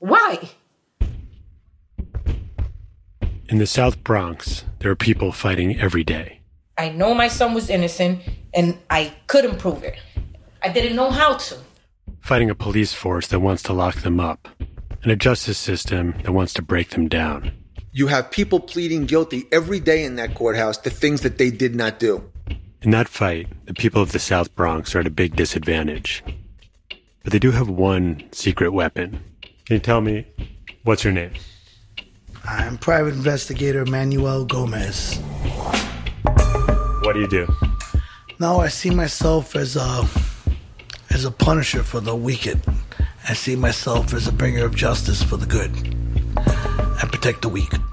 Why? In the South Bronx, there are people fighting every day. I know my son was innocent, and I couldn't prove it. I didn't know how to. Fighting a police force that wants to lock them up, and a justice system that wants to break them down. You have people pleading guilty every day in that courthouse to things that they did not do. In that fight, the people of the South Bronx are at a big disadvantage. But they do have one secret weapon. Can you tell me, what's your name? I'm Private Investigator Manuel Gomez. What do you do? No, I see myself as a punisher for the wicked. I see myself as a bringer of justice for the good. I protect the weak.